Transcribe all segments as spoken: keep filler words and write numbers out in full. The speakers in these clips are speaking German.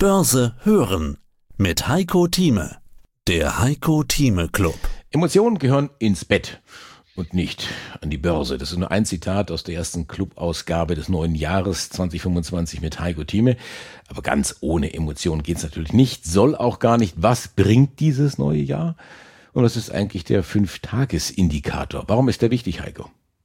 Börse hören mit Heiko Thieme. Der Heiko Thieme Club. Emotionen gehören ins Bett und nicht an die Börse. Das ist nur ein Zitat aus der ersten Clubausgabe des neuen Jahres zwanzig fünfundzwanzig mit Heiko Thieme. Aber ganz ohne Emotionen geht's natürlich nicht, soll auch gar nicht. Was bringt dieses neue Jahr? Und das ist eigentlich der Fünf-Tages-Indikator. Warum ist der wichtig, Heiko?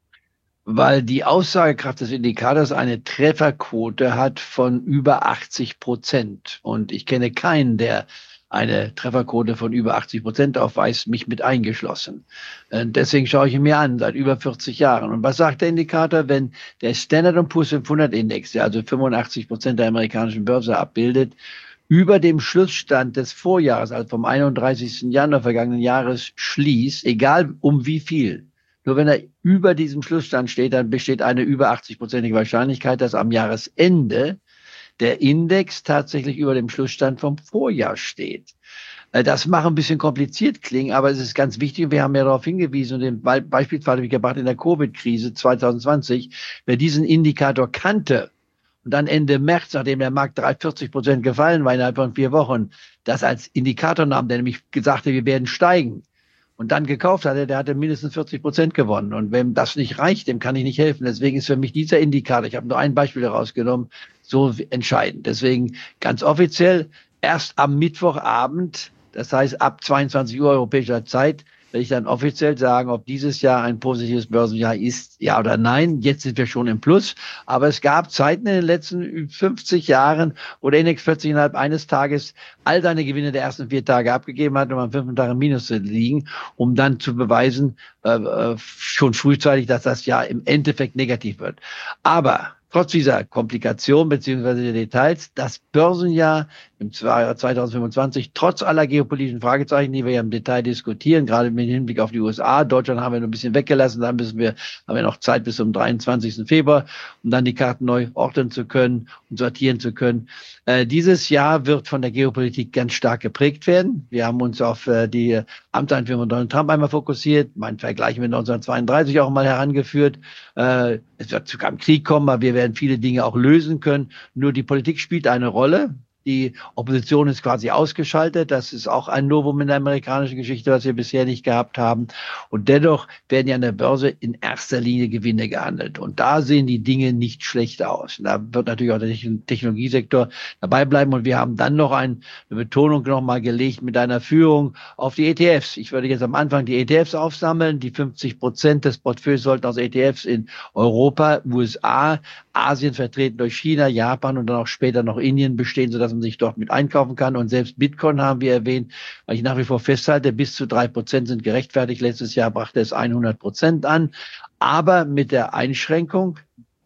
Weil die Aussagekraft des Indikators eine Trefferquote hat von über achtzig Prozent. Und ich kenne keinen, der eine Trefferquote von über achtzig Prozent aufweist, mich mit eingeschlossen. Und deswegen schaue ich ihn mir an, seit über vierzig Jahren. Und was sagt der Indikator? Wenn der Standard and Poor's fünfhundert Index, der also fünfundachtzig Prozent der amerikanischen Börse abbildet, über dem Schlussstand des Vorjahres, also vom einunddreißigsten Januar vergangenen Jahres, schließt, egal um wie viel. Nur wenn er über diesem Schlussstand steht, dann besteht eine über achtzig-prozentige Wahrscheinlichkeit, dass am Jahresende der Index tatsächlich über dem Schlussstand vom Vorjahr steht. Das mag ein bisschen kompliziert klingen, aber es ist ganz wichtig. Wir haben ja darauf hingewiesen und den Beispielsfall habe ich gebracht in der Covid-Krise zwanzig zwanzig. Wer diesen Indikator kannte und dann Ende März, nachdem der Markt vierzig Prozent gefallen war innerhalb von vier Wochen, das als Indikator nahm, der nämlich gesagt hat, wir werden steigen, und dann gekauft hatte, der hatte mindestens vierzig Prozent gewonnen. Und wenn das nicht reicht, dem kann ich nicht helfen. Deswegen ist für mich dieser Indikator, ich habe nur ein Beispiel herausgenommen, so entscheidend. Deswegen ganz offiziell erst am Mittwochabend, das heißt ab zweiundzwanzig Uhr europäischer Zeit, werde ich dann offiziell sagen, ob dieses Jahr ein positives Börsenjahr ist, ja oder nein. Jetzt sind wir schon im Plus. Aber es gab Zeiten in den letzten fünfzig Jahren, wo der Index plötzlich innerhalb eines Tages all seine Gewinne der ersten vier Tage abgegeben hat, um am fünften Tag im Minus zu liegen, um dann zu beweisen, äh, schon frühzeitig, dass das Jahr im Endeffekt negativ wird. Aber trotz dieser Komplikation beziehungsweise der Details, das Börsenjahr im Jahr zwanzig fünfundzwanzig, trotz aller geopolitischen Fragezeichen, die wir ja im Detail diskutieren, gerade mit Hinblick auf die U S A, Deutschland haben wir noch ein bisschen weggelassen, dann müssen wir, haben wir noch Zeit bis zum dreiundzwanzigsten Februar, um dann die Karten neu ordnen zu können und sortieren zu können. Äh, dieses Jahr wird von der Geopolitik ganz stark geprägt werden. Wir haben uns auf äh, die Amtseinführung von Donald Trump einmal fokussiert, mein Vergleich mit neunzehnhundertzweiunddreißig auch mal herangeführt. Äh, es wird zu keinem Krieg kommen, aber wir werden viele Dinge auch lösen können. Nur die Politik spielt eine Rolle. Die Opposition ist quasi ausgeschaltet. Das ist auch ein Novum in der amerikanischen Geschichte, was wir bisher nicht gehabt haben. Und dennoch werden ja an der Börse in erster Linie Gewinne gehandelt. Und da sehen die Dinge nicht schlecht aus. Da wird natürlich auch der Technologiesektor dabei bleiben. Und wir haben dann noch ein, eine Betonung nochmal gelegt mit einer Führung auf die E T Fs. Ich würde jetzt am Anfang die E T Fs aufsammeln. Die fünfzig Prozent des Portfolios sollten aus E T Fs in Europa, U S A, Asien vertreten durch China, Japan und dann auch später noch Indien bestehen, sodass man sich dort mit einkaufen kann. Und selbst Bitcoin haben wir erwähnt, weil ich nach wie vor festhalte, bis zu drei Prozent sind gerechtfertigt. Letztes Jahr brachte es hundert Prozent an. Aber mit der Einschränkung,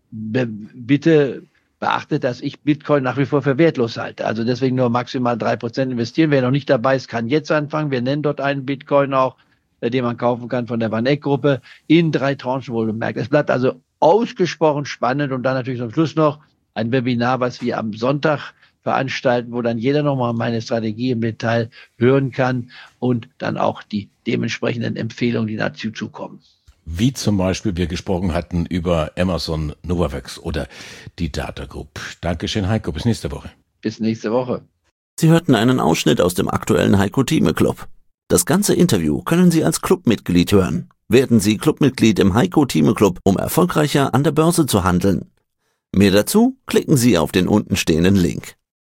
bitte beachtet, dass ich Bitcoin nach wie vor für wertlos halte. Also deswegen nur maximal drei Prozent investieren. Wer noch nicht dabei ist, kann jetzt anfangen. Wir nennen dort einen Bitcoin auch, den man kaufen kann von der Van Eck-Gruppe in drei Tranchen wohlgemerkt. Es bleibt also ausgesprochen spannend und dann natürlich zum Schluss noch ein Webinar, was wir am Sonntag veranstalten, wo dann jeder nochmal meine Strategie im Detail hören kann und dann auch die dementsprechenden Empfehlungen, die dazu zukommen. Wie zum Beispiel wir gesprochen hatten über Amazon, Novavax oder die Data Group. Dankeschön, Heiko. Bis nächste Woche. Bis nächste Woche. Sie hörten einen Ausschnitt aus dem aktuellen Heiko Thieme Club. Das ganze Interview können Sie als Clubmitglied hören. Werden Sie Clubmitglied im Heiko Thieme Club, um erfolgreicher an der Börse zu handeln. Mehr dazu klicken Sie auf den unten stehenden Link.